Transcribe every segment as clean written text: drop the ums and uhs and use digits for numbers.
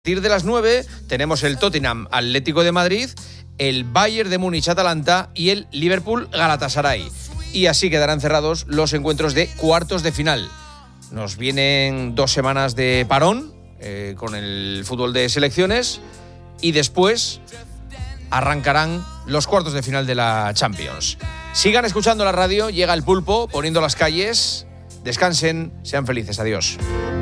A partir de las 9 tenemos el Tottenham Atlético de Madrid, el Bayern de Múnich Atalanta y el Liverpool Galatasaray. Y así quedarán cerrados los encuentros de cuartos de final. Nos vienen 2 semanas de parón con el fútbol de selecciones y después arrancarán los cuartos de final de la Champions. Sigan escuchando la radio, llega el Pulpo poniendo las calles. Descansen, sean felices, adiós.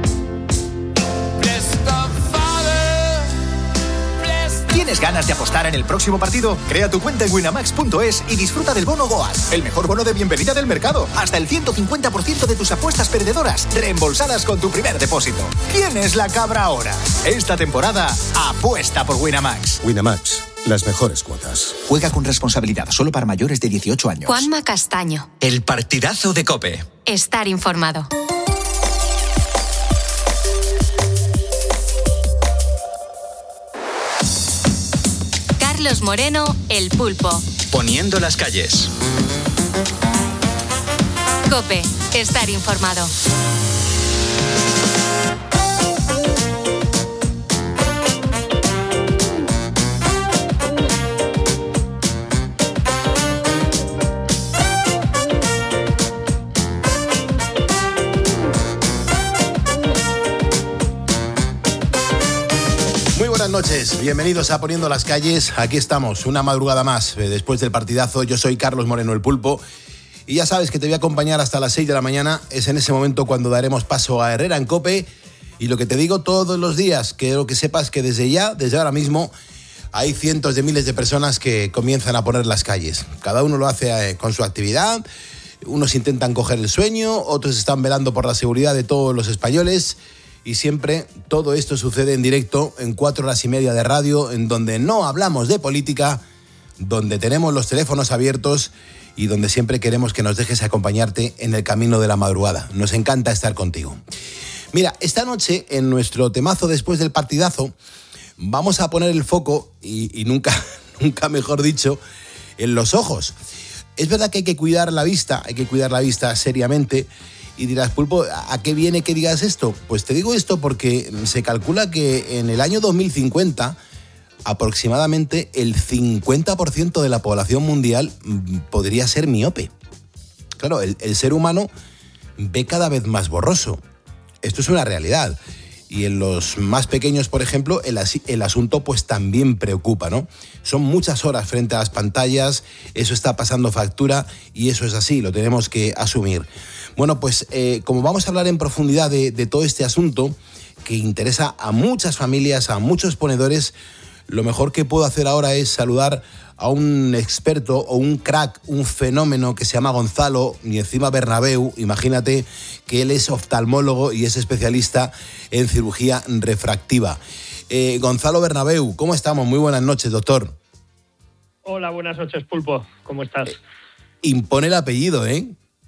¿Tienes ganas de apostar en el próximo partido? Crea tu cuenta en winamax.es y disfruta del bono Goas, el mejor bono de bienvenida del mercado. Hasta el 150% de tus apuestas perdedoras reembolsadas con tu primer depósito. ¿Quién es la cabra ahora? Esta temporada, apuesta por Winamax. Winamax, las mejores cuotas. Juega con responsabilidad, solo para mayores de 18 años. Juanma Castaño. El partidazo de COPE. Estar informado. Carlos Moreno, El Pulpo. Poniendo las calles. COPE, estar informado. Buenas noches, bienvenidos a Poniendo las Calles. Aquí estamos, una madrugada más después del partidazo. Yo soy Carlos Moreno, El Pulpo, y ya sabes que te voy a acompañar hasta las 6 de la mañana. Es en ese momento cuando daremos paso a Herrera en COPE. Y lo que te digo todos los días, quiero que sepas que desde ahora mismo, hay cientos de miles de personas que comienzan a poner las calles. Cada uno lo hace con su actividad. Unos intentan coger el sueño, otros están velando por la seguridad de todos los españoles. Y siempre todo esto sucede en directo, en 4 horas y media de radio, en donde no hablamos de política, donde tenemos los teléfonos abiertos y donde siempre queremos que nos dejes acompañarte en el camino de la madrugada. Nos encanta estar contigo. Mira, esta noche, en nuestro temazo después del partidazo, vamos a poner el foco, y nunca mejor dicho, en los ojos. Es verdad que hay que cuidar la vista seriamente. Y dirás, Pulpo, ¿a qué viene que digas esto? Pues te digo esto porque se calcula que en el año 2050 aproximadamente el 50% de la población mundial podría ser miope. Claro, el ser humano ve cada vez más borroso. Esto es una realidad. Y en los más pequeños, por ejemplo, el asunto pues también preocupa, ¿no? Son muchas horas frente a las pantallas, eso está pasando factura y eso es así, lo tenemos que asumir. Bueno, pues como vamos a hablar en profundidad de todo este asunto que interesa a muchas familias, a muchos ponedores, lo mejor que puedo hacer ahora es saludar a un experto o un crack, un fenómeno que se llama Gonzalo, y encima Bernabéu. Imagínate que él es oftalmólogo y es especialista en cirugía refractiva. Gonzalo Bernabéu, ¿cómo estamos? Muy buenas noches, doctor. Hola, buenas noches, Pulpo. ¿Cómo estás? Impone el apellido, ¿eh?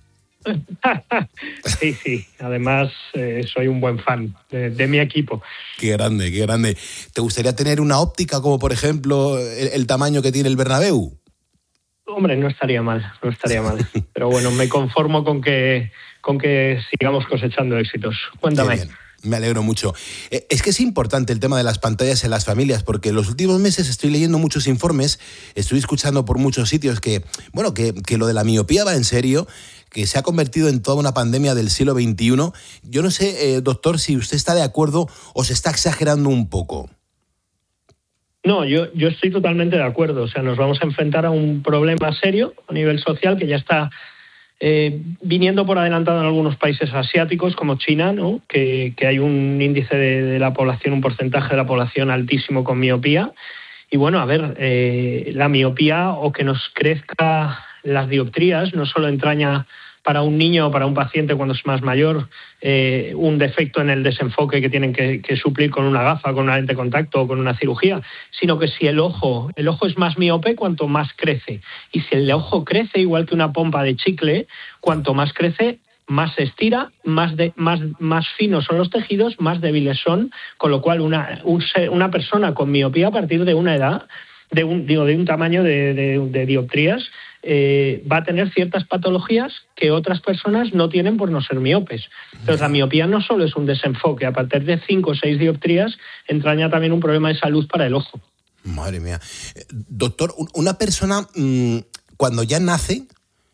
Sí. Además, soy un buen fan de mi equipo. Qué grande, qué grande. ¿Te gustaría tener una óptica como, por ejemplo, el tamaño que tiene el Bernabéu? Hombre, no estaría mal. Pero bueno, me conformo con que sigamos cosechando éxitos. Cuéntame. Me alegro mucho. Es que es importante el tema de las pantallas en las familias, porque en los últimos meses estoy leyendo muchos informes, estoy escuchando por muchos sitios que lo de la miopía va en serio, que se ha convertido en toda una pandemia del siglo XXI. Yo no sé, doctor, si usted está de acuerdo o se está exagerando un poco. No, yo estoy totalmente de acuerdo. O sea, nos vamos a enfrentar a un problema serio a nivel social que ya está viniendo por adelantado en algunos países asiáticos como China, ¿no? Que hay un índice de la población, un porcentaje de la población altísimo con miopía. Y bueno, a ver, la miopía o que nos crezca las dioptrías no solo entraña para un niño o para un paciente cuando es más mayor un defecto en el desenfoque que tienen que suplir con una gafa, con una lente de contacto o con una cirugía, sino que si el ojo es más miope, cuanto más crece. Y si el ojo crece igual que una pompa de chicle, cuanto más crece, más se estira, más finos son los tejidos, más débiles son, con lo cual una persona con miopía a partir de una edad de un tamaño de dioptrías, va a tener ciertas patologías que otras personas no tienen por no ser miopes. Entonces, la miopía no solo es un desenfoque, a partir de 5 o 6 dioptrías entraña también un problema de salud para el ojo. Madre mía. Doctor, una persona cuando ya nace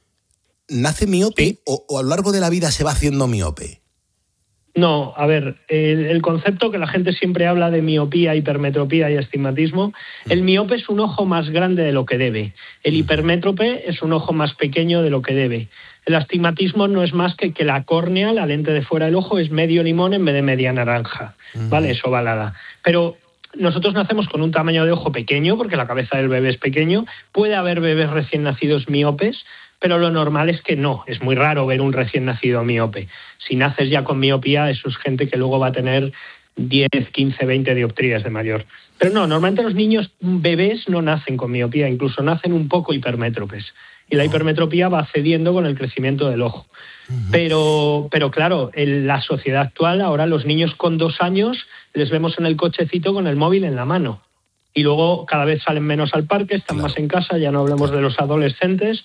miope, ¿sí? o a lo largo de la vida se va haciendo miope. No, a ver, el concepto que la gente siempre habla de miopía, hipermetropía y astigmatismo, el miope es un ojo más grande de lo que debe, el hipermétrope es un ojo más pequeño de lo que debe. El astigmatismo no es más que la córnea, la lente de fuera del ojo, es medio limón en vez de media naranja, ¿vale? Es ovalada. Pero nosotros nacemos con un tamaño de ojo pequeño, porque la cabeza del bebé es pequeño, puede haber bebés recién nacidos miopes, pero lo normal es que no, es muy raro ver un recién nacido miope. Si naces ya con miopía, eso es gente que luego va a tener 10, 15, 20 dioptrías de mayor. Pero no, normalmente los niños bebés no nacen con miopía, incluso nacen un poco hipermétropes. Y la hipermetropía va cediendo con el crecimiento del ojo. Pero claro, en la sociedad actual, ahora los niños con 2 años les vemos en el cochecito con el móvil en la mano. Y luego cada vez salen menos al parque, están más en casa, ya no hablemos de los adolescentes.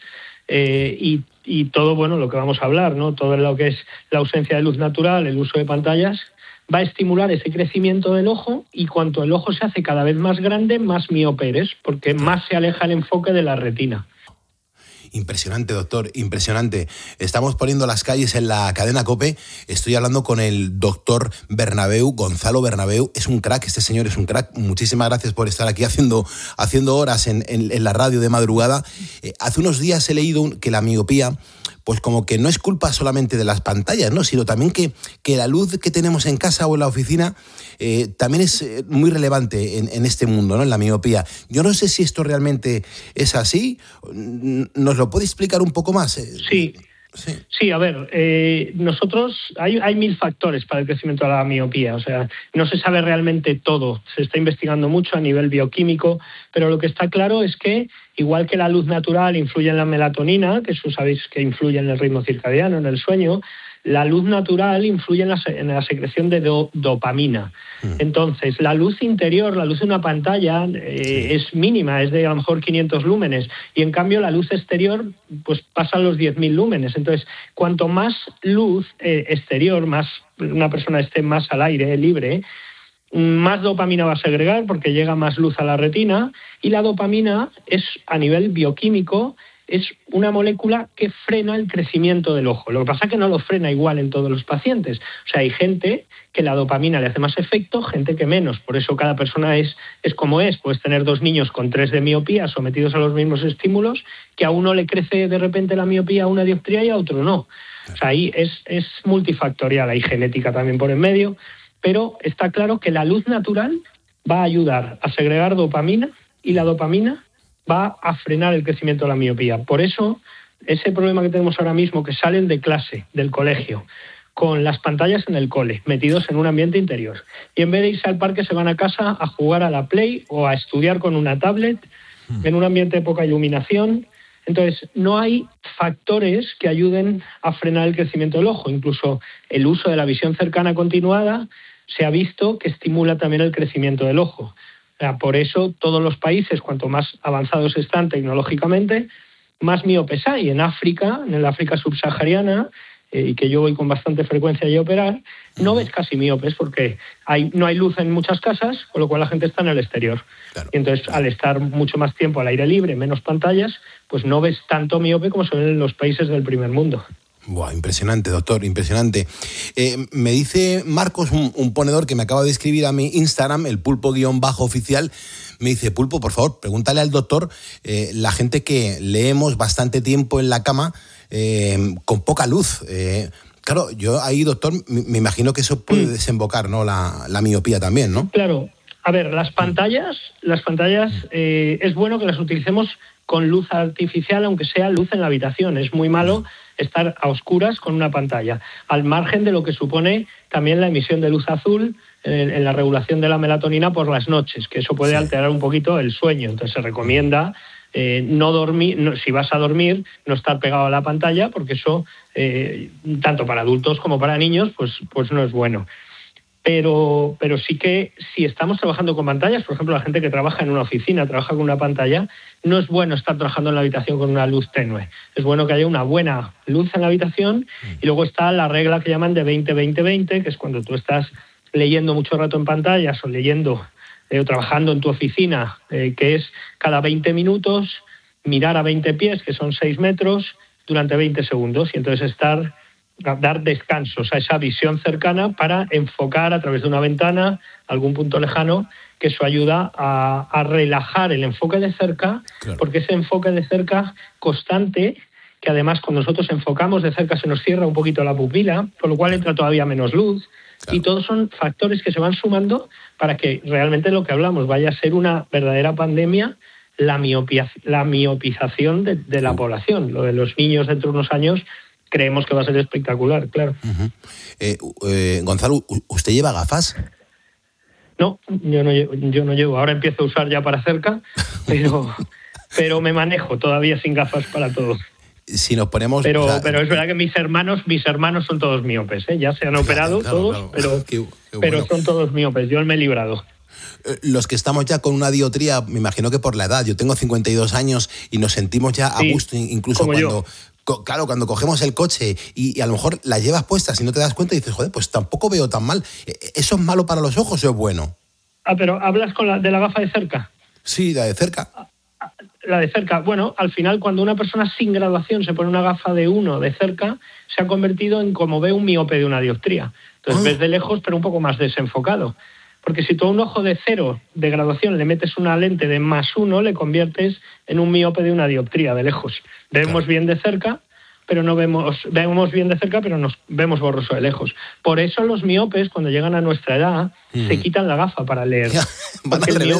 Y todo, bueno, lo que vamos a hablar, ¿no? Todo lo que es la ausencia de luz natural, el uso de pantallas, va a estimular ese crecimiento del ojo, y cuanto el ojo se hace cada vez más grande, más miope eres, porque más se aleja el enfoque de la retina. Impresionante, doctor, impresionante. Estamos poniendo las calles en la cadena COPE. Estoy hablando con el doctor Bernabéu, Gonzalo Bernabéu. Es un crack, este señor es un crack. Muchísimas gracias por estar aquí haciendo horas en la radio de madrugada. Hace unos días he leído que la miopía, pues como que no es culpa solamente de las pantallas, ¿no? Sino también que la luz que tenemos en casa o en la oficina también es muy relevante en este mundo, ¿no? En la miopía. Yo no sé si esto realmente es así. ¿Nos lo puede explicar un poco más? Sí, a ver, nosotros hay 1000 factores para el crecimiento de la miopía, o sea, no se sabe realmente todo, se está investigando mucho a nivel bioquímico, pero lo que está claro es que, igual que la luz natural influye en la melatonina, que eso sabéis que influye en el ritmo circadiano, en el sueño, la luz natural influye en la secreción de dopamina. Entonces, la luz interior, la luz de una pantalla es mínima, es de a lo mejor 500 lúmenes, y en cambio la luz exterior pues pasa a los 10.000 lúmenes. Entonces, cuanto más luz exterior, más una persona esté más al aire, libre, más dopamina va a segregar porque llega más luz a la retina, y la dopamina es, a nivel bioquímico, es una molécula que frena el crecimiento del ojo. Lo que pasa es que no lo frena igual en todos los pacientes. O sea, hay gente que la dopamina le hace más efecto, gente que menos. Por eso cada persona es como es. Puedes tener 2 niños con 3 de miopía sometidos a los mismos estímulos, que a uno le crece de repente la miopía a una dioptría y a otro no. O sea, ahí es multifactorial, hay genética también por en medio, pero está claro que la luz natural va a ayudar a segregar dopamina, y la dopamina va a frenar el crecimiento de la miopía. Por eso, ese problema que tenemos ahora mismo, que salen de clase, del colegio, con las pantallas en el cole, metidos en un ambiente interior, y en vez de irse al parque se van a casa a jugar a la Play o a estudiar con una tablet, en un ambiente de poca iluminación. Entonces, no hay factores que ayuden a frenar el crecimiento del ojo. Incluso el uso de la visión cercana continuada se ha visto que estimula también el crecimiento del ojo. Por eso todos los países, cuanto más avanzados están tecnológicamente, más miopes hay. En África, en el África subsahariana, y que yo voy con bastante frecuencia a operar, no ves casi miopes porque no hay luz en muchas casas, con lo cual la gente está en el exterior. Claro. Y entonces, al estar mucho más tiempo al aire libre, menos pantallas, pues no ves tanto miope como son en los países del primer mundo. Buah, impresionante, doctor, impresionante. Me dice Marcos, un ponedor que me acaba de escribir a mi Instagram, el pulpo_oficial, me dice: Pulpo, por favor, pregúntale al doctor, la gente que leemos bastante tiempo en la cama, con poca luz. Claro, yo ahí, doctor, me imagino que eso puede desembocar, ¿no? La miopía también, ¿no? Claro. A ver, las pantallas es bueno que las utilicemos con luz artificial, aunque sea luz en la habitación. Es muy malo estar a oscuras con una pantalla, al margen de lo que supone también la emisión de luz azul en la regulación de la melatonina por las noches, que eso puede alterar un poquito el sueño. Entonces se recomienda no dormir, si vas a dormir, no estar pegado a la pantalla, porque eso, tanto para adultos como para niños, pues no es bueno. Pero sí que si estamos trabajando con pantallas, por ejemplo, la gente que trabaja en una oficina, trabaja con una pantalla, no es bueno estar trabajando en la habitación con una luz tenue. Es bueno que haya una buena luz en la habitación y luego está la regla que llaman de 20-20-20, que es cuando tú estás leyendo mucho rato en pantallas o leyendo o trabajando en tu oficina, que es cada 20 minutos mirar a 20 pies, que son 6 metros, durante 20 segundos y entonces dar descansos a esa visión cercana para enfocar a través de una ventana algún punto lejano, que eso ayuda a relajar el enfoque de cerca, claro. Porque ese enfoque de cerca constante, que además cuando nosotros enfocamos de cerca se nos cierra un poquito la pupila, por lo cual entra todavía menos luz, claro. Y todos son factores que se van sumando para que realmente lo que hablamos vaya a ser una verdadera pandemia, la miopización de la población. Lo de los niños dentro de unos años creemos que va a ser espectacular, claro. Gonzalo, ¿usted lleva gafas? No, yo no llevo. Ahora empiezo a usar ya para cerca, pero me manejo todavía sin gafas para todo. Si nos ponemos... Pero es verdad que mis hermanos son todos miopes, ¿eh? Ya se han operado todos, claro. Pero son todos miopes. Yo me he librado. Los que estamos ya con una dioptría, me imagino que por la edad, yo tengo 52 años y nos sentimos ya a gusto, incluso cuando cogemos el coche y a lo mejor la llevas puesta, si no te das cuenta y dices, joder, pues tampoco veo tan mal. ¿Eso es malo para los ojos o es bueno? Pero ¿hablas de la gafa de cerca? Sí, la de cerca. La de cerca, bueno, al final cuando una persona sin graduación se pone una gafa de 1 de cerca, se ha convertido en como ve un miope de una dioptría. Entonces ves de lejos pero un poco más desenfocado. Porque si tú a un ojo de 0 de graduación le metes una lente de +1, le conviertes en un miope de una dioptría de lejos. Vemos bien de cerca, pero no vemos bien de cerca, pero nos vemos borroso de lejos. Por eso los miopes, cuando llegan a nuestra edad, se quitan la gafa para leer. Porque el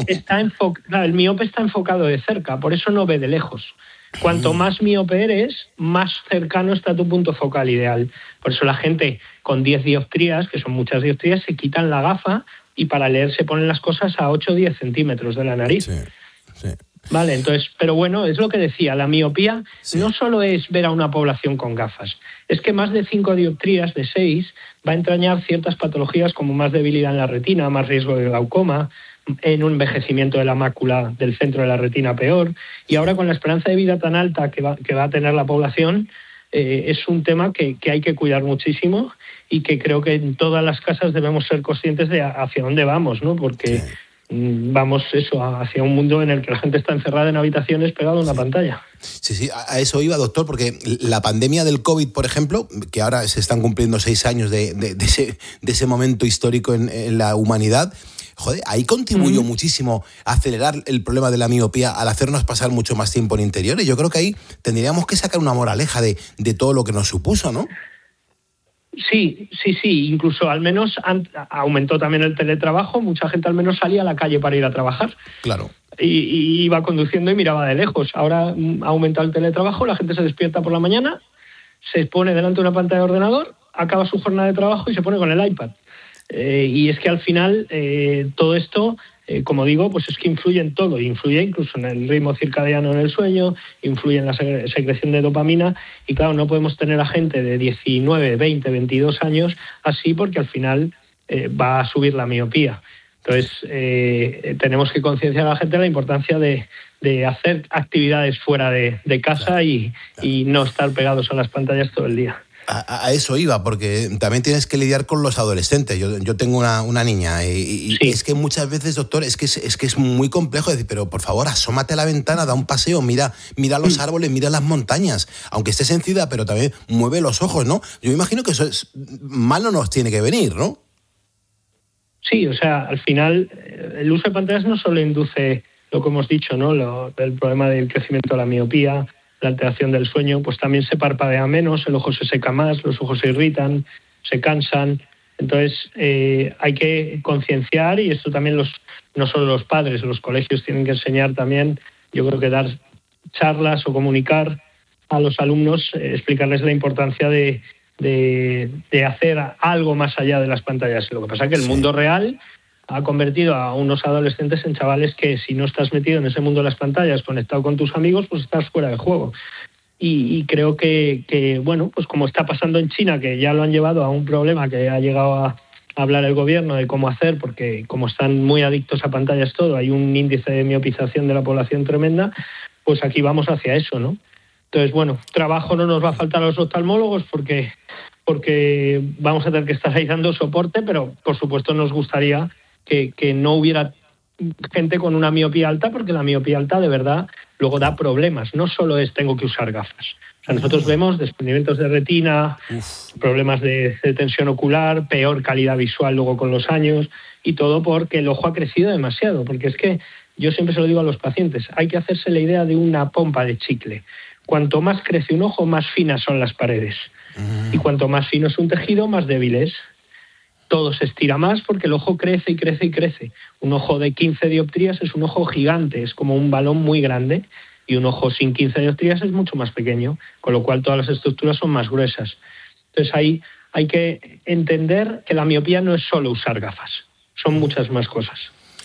miope está enfocado de cerca, por eso no ve de lejos. Cuanto más miope eres, más cercano está tu punto focal ideal. Por eso la gente con 10 dioptrías, que son muchas dioptrías, se quitan la gafa y para leer se ponen las cosas a 8 o 10 centímetros de la nariz. Sí. Vale, entonces, pero bueno, es lo que decía, la miopía no solo es ver a una población con gafas, es que más de 5 dioptrías de 6 va a entrañar ciertas patologías como más debilidad en la retina, más riesgo de glaucoma, en un envejecimiento de la mácula del centro de la retina peor, y ahora con la esperanza de vida tan alta que va a tener la población, es un tema que hay que cuidar muchísimo y que creo que en todas las casas debemos ser conscientes de hacia dónde vamos, ¿no? Porque vamos hacia un mundo en el que la gente está encerrada en habitaciones pegada a una pantalla. Sí, a eso iba, doctor, porque la pandemia del COVID, por ejemplo, que ahora se están cumpliendo 6 años de ese momento histórico en la humanidad, joder, ahí contribuyó muchísimo a acelerar el problema de la miopía al hacernos pasar mucho más tiempo en interiores. Yo creo que ahí tendríamos que sacar una moraleja de todo lo que nos supuso, ¿no? Sí. Incluso al menos aumentó también el teletrabajo. Mucha gente al menos salía a la calle para ir a trabajar. Claro. Y iba conduciendo y miraba de lejos. Ahora ha aumentado el teletrabajo, la gente se despierta por la mañana, se pone delante de una pantalla de ordenador, acaba su jornada de trabajo y se pone con el iPad. Y es que al final todo esto, como digo, pues es que influye en todo, influye incluso en el ritmo circadiano en el sueño, influye en la secreción de dopamina y claro, no podemos tener a gente de 19, 20, 22 años así porque al final va a subir la miopía. Entonces tenemos que concienciar a la gente de la importancia de hacer actividades fuera de casa y no estar pegados a las pantallas todo el día. A eso iba, porque también tienes que lidiar con los adolescentes. Yo tengo una niña y es que muchas veces, doctor, es que es muy complejo decir, pero por favor, asómate a la ventana, da un paseo, mira los árboles, mira las montañas, aunque estés en ciudad, pero también mueve los ojos, ¿no? Yo me imagino que eso mal no nos tiene que venir, ¿no? Sí, o sea, al final el uso de pantallas no solo induce lo que hemos dicho, ¿no? El problema del crecimiento de la miopía, la alteración del sueño, pues también se parpadea menos, el ojo se seca más, los ojos se irritan, se cansan. Entonces hay que concienciar y esto también no solo los padres, los colegios tienen que enseñar también, yo creo que dar charlas o comunicar a los alumnos, explicarles la importancia de hacer algo más allá de las pantallas. Lo que pasa es que el mundo real ha convertido a unos adolescentes en chavales que si no estás metido en ese mundo de las pantallas, conectado con tus amigos, pues estás fuera de juego. Y creo que bueno, pues como está pasando en China, que ya lo han llevado a un problema que ha llegado a hablar el gobierno de cómo hacer, porque como están muy adictos a pantallas todo, hay un índice de miopización de la población tremenda, pues aquí vamos hacia eso, ¿no? Entonces, bueno, trabajo no nos va a faltar a los oftalmólogos porque vamos a tener que estar ahí dando soporte, pero por supuesto nos gustaría que no hubiera gente con una miopía alta, porque la miopía alta de verdad luego da problemas, no solo es tengo que usar gafas. O sea, nosotros vemos desprendimientos de retina, problemas de tensión ocular, peor calidad visual luego con los años, y todo porque el ojo ha crecido demasiado. Porque es que yo siempre se lo digo a los pacientes, hay que hacerse la idea de una pompa de chicle. Cuanto más crece un ojo, más finas son las paredes. Y cuanto más fino es un tejido, más débil es. Todo se estira más porque el ojo crece y crece y crece. Un ojo de 15 dioptrías es un ojo gigante, es como un balón muy grande, y un ojo sin 15 dioptrías es mucho más pequeño, con lo cual todas las estructuras son más gruesas. Entonces ahí hay que entender que la miopía no es solo usar gafas, son muchas más cosas.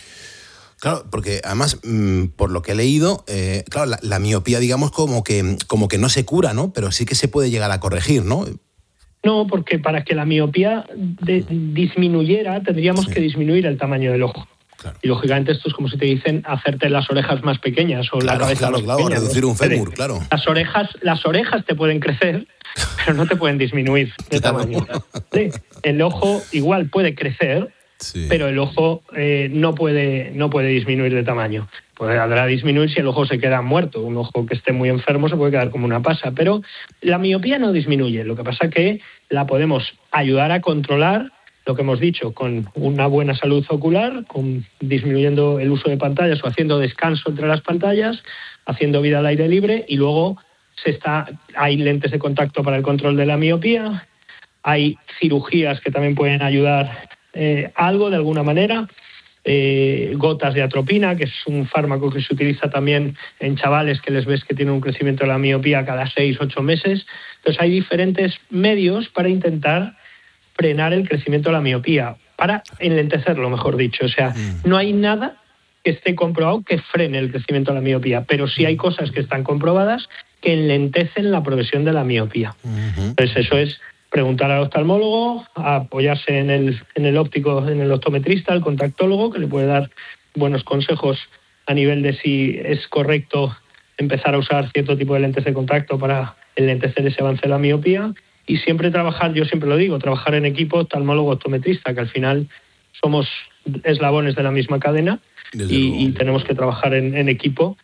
Claro, porque además, por lo que he leído, claro, la miopía, digamos, como que no se cura, ¿no? Pero sí que se puede llegar a corregir, ¿no? No, porque para que la miopía disminuyera, tendríamos que disminuir el tamaño del ojo. Claro. Y lógicamente esto es como si te dicen hacerte las orejas más pequeñas o la cabeza más pequeña. Reducir un fémur, claro. Las orejas te pueden crecer, pero no te pueden disminuir de tamaño. Sí, el ojo igual puede crecer, pero el ojo no puede disminuir de tamaño. Podrá disminuir si el ojo se queda muerto. Un ojo que esté muy enfermo se puede quedar como una pasa, pero la miopía no disminuye. Lo que pasa es que la podemos ayudar a controlar, lo que hemos dicho, con una buena salud ocular, con disminuyendo el uso de pantallas o haciendo descanso entre las pantallas, haciendo vida al aire libre, y luego hay lentes de contacto para el control de la miopía, hay cirugías que también pueden ayudar algo de alguna manera, gotas de atropina, que es un fármaco que se utiliza también en chavales que les ves que tienen un crecimiento de la miopía cada 6-8 meses. Entonces hay diferentes medios para intentar frenar el crecimiento de la miopía, para enlentecerlo, mejor dicho. O sea, no hay nada que esté comprobado que frene el crecimiento de la miopía, pero sí hay cosas que están comprobadas que enlentecen la progresión de la miopía. Entonces eso es preguntar al oftalmólogo, apoyarse en el óptico, en el optometrista, el contactólogo, que le puede dar buenos consejos a nivel de si es correcto empezar a usar cierto tipo de lentes de contacto para enlentecer ese avance de la miopía. Y siempre trabajar, yo siempre lo digo, trabajar en equipo oftalmólogo-optometrista, que al final somos eslabones de la misma cadena y tenemos que trabajar en equipo,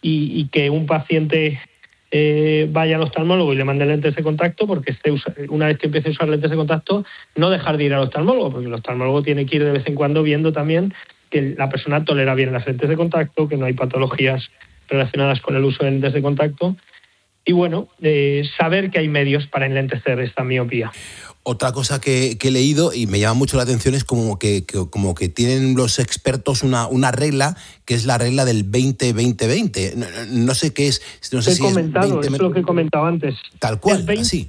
y que un paciente vaya al oftalmólogo y le mande lentes de contacto, porque una vez que empiece a usar lentes de contacto, no dejar de ir al oftalmólogo, porque el oftalmólogo tiene que ir de vez en cuando viendo también que la persona tolera bien las lentes de contacto, que no hay patologías relacionadas con el uso de lentes de contacto. Y bueno, saber que hay medios para enlentecer esta miopía. Otra cosa que he leído y me llama mucho la atención es como que tienen los expertos una regla, que es la regla del 20-20-20. No sé qué es. No sé si es lo que he comentado antes. Tal cual, así.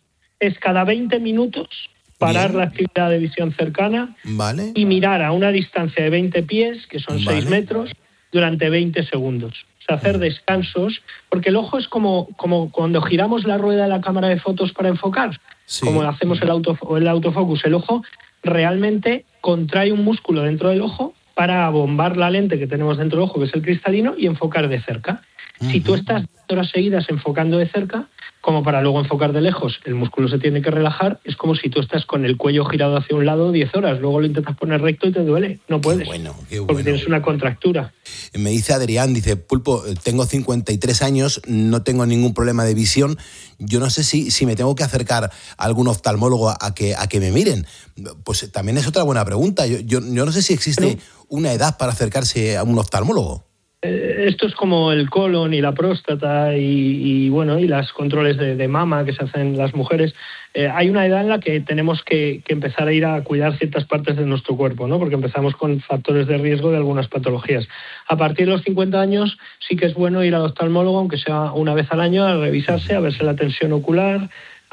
Es cada 20 minutos parar la actividad de visión cercana, y mirar a una distancia de 20 pies, que son 6 metros, durante 20 segundos. Hacer descansos, porque el ojo es como cuando giramos la rueda de la cámara de fotos para enfocar, como hacemos el autofocus. El ojo realmente contrae un músculo dentro del ojo para bombar la lente que tenemos dentro del ojo, que es el cristalino, y enfocar de cerca. Si tú estás horas seguidas enfocando de cerca, como para luego enfocar de lejos, el músculo se tiene que relajar. Es como si tú estás con el cuello girado hacia un lado 10 horas, luego lo intentas poner recto y te duele. No puedes, qué bueno. Porque tienes una contractura. Me dice Adrián, dice, Pulpo, tengo 53 años, no tengo ningún problema de visión. Yo no sé si me tengo que acercar a algún oftalmólogo a que me miren. Pues también es otra buena pregunta. Yo no sé si existe una edad para acercarse a un oftalmólogo. Esto es como el colon y la próstata y los controles de mama que se hacen las mujeres. Hay una edad en la que tenemos que empezar a ir a cuidar ciertas partes de nuestro cuerpo, ¿no? Porque empezamos con factores de riesgo de algunas patologías. A partir de los 50 años sí que es bueno ir al oftalmólogo, aunque sea una vez al año, a revisarse, a verse la tensión ocular,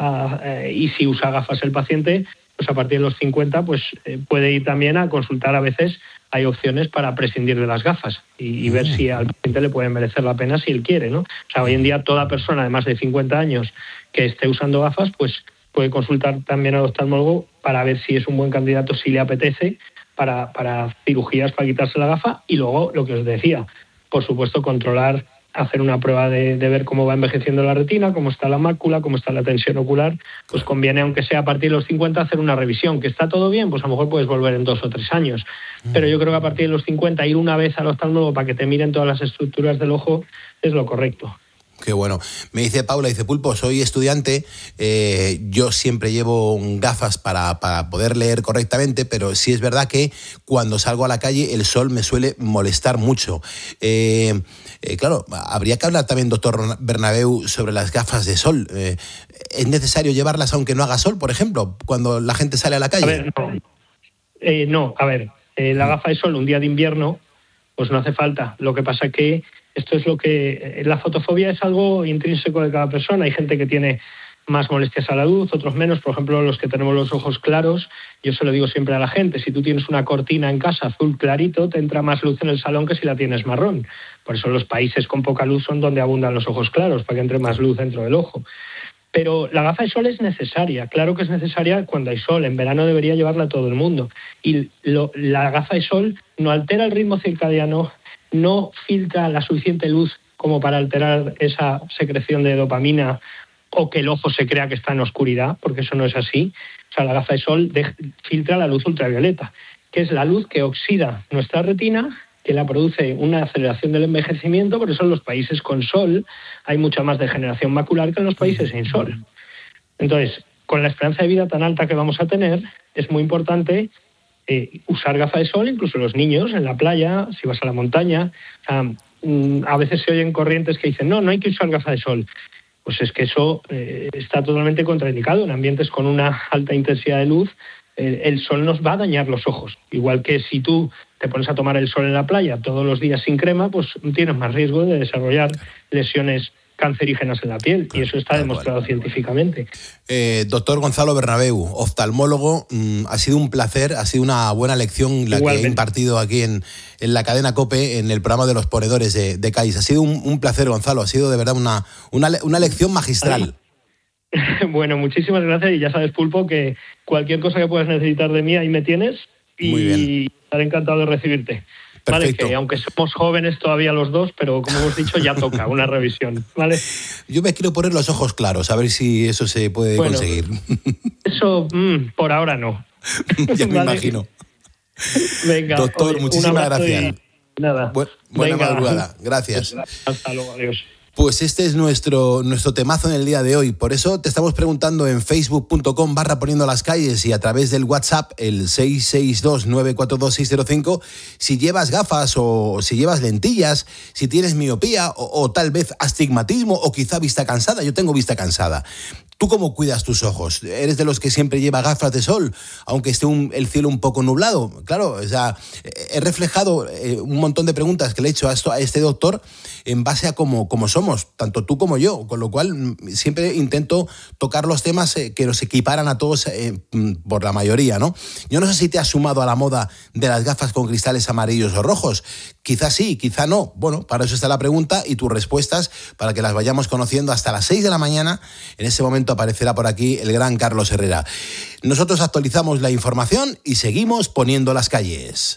y si usa gafas el paciente, pues a partir de los 50 puede ir también a consultar. A veces hay opciones para prescindir de las gafas y ver si al paciente le puede merecer la pena si él quiere, ¿no? O sea, hoy en día toda persona de más de 50 años que esté usando gafas, pues puede consultar también al oftalmólogo para ver si es un buen candidato, si le apetece, para cirugías para quitarse la gafa. Y luego, lo que os decía, por supuesto, controlar, hacer una prueba de ver cómo va envejeciendo la retina, cómo está la mácula, cómo está la tensión ocular. Pues conviene, aunque sea a partir de los 50, hacer una revisión. ¿Que está todo bien? Pues a lo mejor puedes volver en 2 o 3 años. Pero yo creo que a partir de los 50, ir una vez al oftalmólogo para que te miren todas las estructuras del ojo es lo correcto. Qué bueno. Me dice Paula, dice, Pulpo, soy estudiante, yo siempre llevo gafas para poder leer correctamente, pero sí es verdad que cuando salgo a la calle el sol me suele molestar mucho. Claro, habría que hablar también, doctor Bernabeu, sobre las gafas de sol. ¿Es necesario llevarlas aunque no haga sol, por ejemplo, cuando la gente sale a la calle? A ver, no. La gafa de sol un día de invierno, pues no hace falta. Lo que pasa que esto es lo que... La fotofobia es algo intrínseco de cada persona. Hay gente que tiene más molestias a la luz, otros menos. Por ejemplo, los que tenemos los ojos claros, yo se lo digo siempre a la gente, si tú tienes una cortina en casa azul clarito, te entra más luz en el salón que si la tienes marrón. Por eso los países con poca luz son donde abundan los ojos claros, para que entre más luz dentro del ojo. Pero la gafa de sol es necesaria, claro que es necesaria cuando hay sol. En verano debería llevarla todo el mundo. Y la gafa de sol no altera el ritmo circadiano, no filtra la suficiente luz como para alterar esa secreción de dopamina o que el ojo se crea que está en oscuridad, porque eso no es así. O sea, la gafa de sol filtra la luz ultravioleta, que es la luz que oxida nuestra retina, que la produce una aceleración del envejecimiento. Por eso en los países con sol hay mucha más degeneración macular que en los países sin sol. Entonces, con la esperanza de vida tan alta que vamos a tener, es muy importante usar gafas de sol, incluso los niños en la playa, si vas a la montaña. A veces se oyen corrientes que dicen, no hay que usar gafas de sol. Pues es que eso está totalmente contraindicado. En ambientes con una alta intensidad de luz, el sol nos va a dañar los ojos. Igual que si tú te pones a tomar el sol en la playa todos los días sin crema, pues tienes más riesgo de desarrollar lesiones cancerígenas en la piel, y eso está demostrado científicamente. Doctor Gonzalo Bernabeu, oftalmólogo, ha sido un placer, ha sido una buena lección la que he impartido aquí en la cadena COPE, en el programa de los ponedores de CAIS. Ha sido un placer, Gonzalo, ha sido de verdad una lección magistral. Bueno, muchísimas gracias, y ya sabes, Pulpo, que cualquier cosa que puedas necesitar de mí, ahí me tienes, y estaré encantado de recibirte. Vale, que aunque somos jóvenes todavía los dos, pero como hemos dicho, ya toca una revisión, ¿vale? Yo me quiero poner los ojos claros, a ver si eso se puede conseguir. Eso, por ahora no. Ya me imagino. Venga, doctor, muchísimas gracias. Nada. Buena madrugada, gracias. Hasta luego, adiós. Pues este es nuestro temazo en el día de hoy. Por eso te estamos preguntando en facebook.com/poniendo las calles y a través del WhatsApp, el 662-942-605, si llevas gafas o si llevas lentillas, si tienes miopía o tal vez astigmatismo o quizá vista cansada. Yo tengo vista cansada. ¿Tú cómo cuidas tus ojos? ¿Eres de los que siempre lleva gafas de sol, aunque esté el cielo un poco nublado? Claro, o sea, he reflejado un montón de preguntas que le he hecho a este doctor en base a cómo somos, tanto tú como yo, con lo cual siempre intento tocar los temas que nos equiparan a todos por la mayoría, ¿no? Yo no sé si te has sumado a la moda de las gafas con cristales amarillos o rojos. Quizás sí, quizá no. Bueno, para eso está la pregunta y tus respuestas, para que las vayamos conociendo hasta las 6 de la mañana. En ese momento aparecerá por aquí el gran Carlos Herrera. Nosotros actualizamos la información y seguimos poniendo las calles.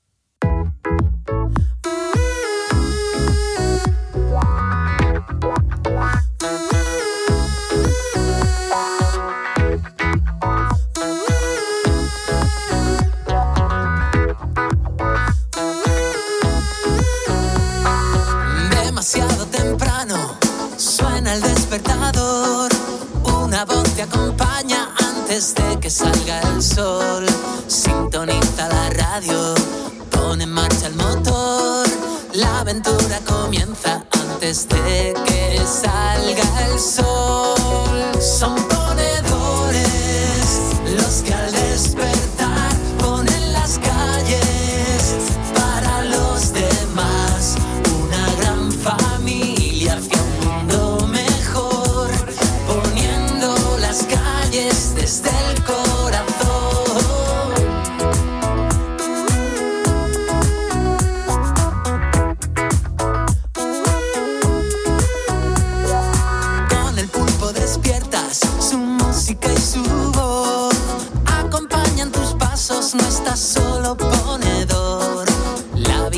Demasiado temprano suena el despertador. Una voz te acompaña antes de que salga el sol. Sintoniza la radio, pone en marcha el motor. La aventura comienza antes de que salga el sol. Son ponedores los que al despertar ponen las calles para los demás. Una gran familia hacia un mundo mejor, poniendo las calles desde el corazón. Con el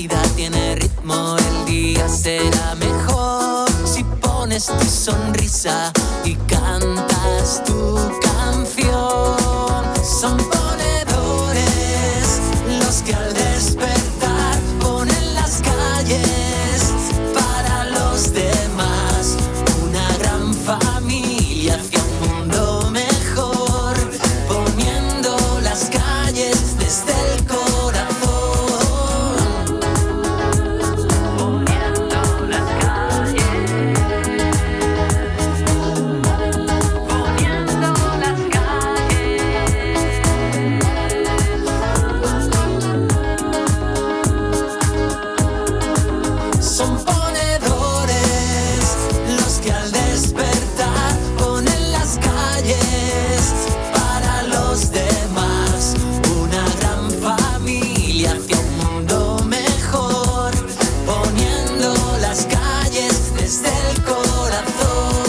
vida tiene ritmo, el día será mejor si pones tu sonrisa y cantas tu canción. Son ponedores los que al despertar ponen las calles para los demás, una gran familia hacia un mundo mejor, poniendo las calles desde el corazón. Poniendo las calles, poniendo las calles. Son ponedores los que al despertar ponen las calles para los demás, una gran familia hacia un mundo mejor, poniendo las calles desde el corazón.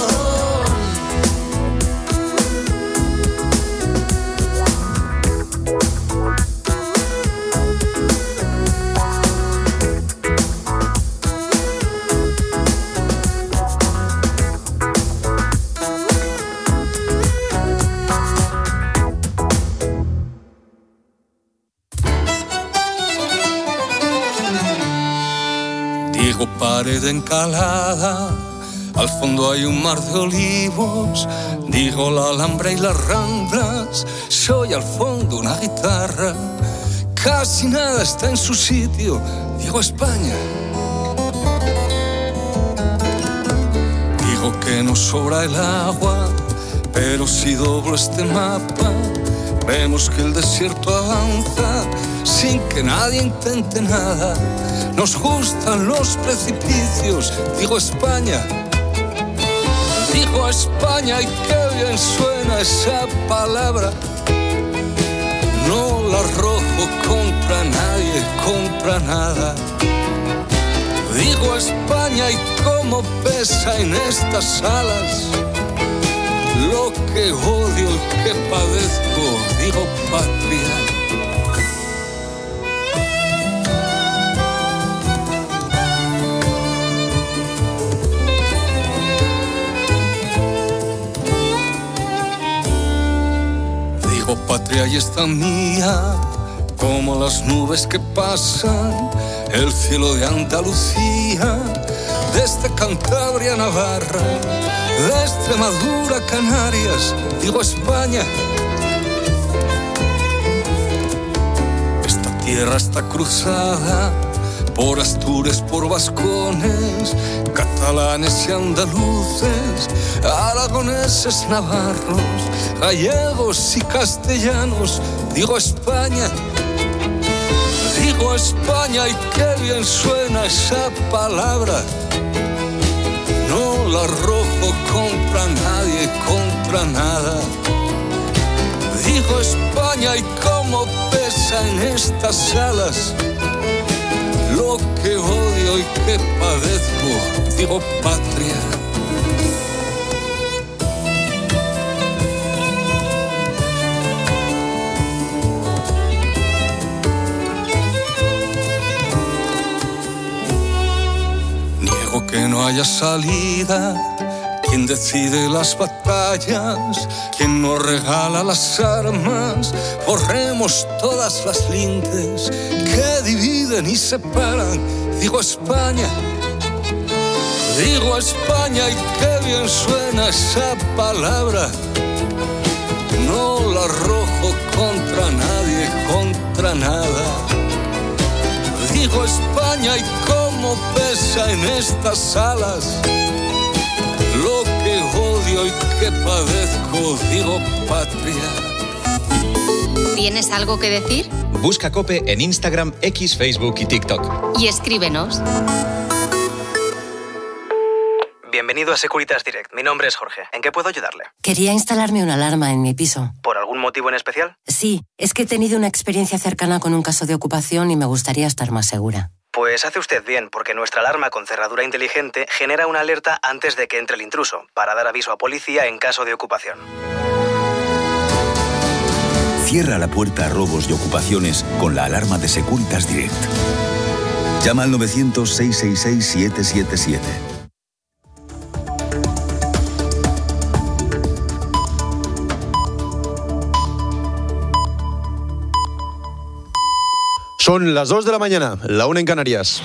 Digo pared encalada, al fondo hay un mar de olivos. Digo la Alhambra y las Ramblas, soy al fondo una guitarra. Casi nada está en su sitio, digo España. Digo que no sobra el agua, pero si doblo este mapa, vemos que el desierto avanza sin que nadie intente nada. Nos gustan los precipicios, digo España. Digo España y qué bien suena esa palabra. No la arrojo contra nadie, contra nada. Digo España y cómo pesa en estas alas lo que odio y que padezco, digo patria. Digo patria y esta mía, como las nubes que pasan, el cielo de Andalucía, desde Cantabria a Navarra, de Extremadura a Canarias, digo España. Esta tierra está cruzada por Asturias, por vascones, catalanes y andaluces, aragoneses, navarros, gallegos y castellanos, digo España. Digo España y qué bien suena esa palabra. No la arrojo contra nadie, contra nada. Digo España y cómo pesa en estas alas lo que odio y que padezco, digo patria. Niego que no haya salida. ¿Quién decide las batallas? ¿Quién nos regala las armas? Borremos todas las lindes que dividen y separan. Digo España. Digo España y qué bien suena esa palabra. No la arrojo contra nadie, contra nada. Digo España y cómo pesa en estas alas lo que odio y que padezco, digo patria. ¿Tienes algo que decir? Busca COPE en Instagram, X, Facebook y TikTok. Y escríbenos. Bienvenido a Securitas Direct. Mi nombre es Jorge. ¿En qué puedo ayudarle? Quería instalarme una alarma en mi piso. ¿Por algún motivo en especial? Sí, es que he tenido una experiencia cercana con un caso de ocupación y me gustaría estar más segura. Pues hace usted bien, porque nuestra alarma con cerradura inteligente genera una alerta antes de que entre el intruso, para dar aviso a policía en caso de ocupación. Cierra la puerta a robos y ocupaciones con la alarma de Securitas Direct. Llama al 900-666-777. Son las 2 de la mañana, la 1 en Canarias.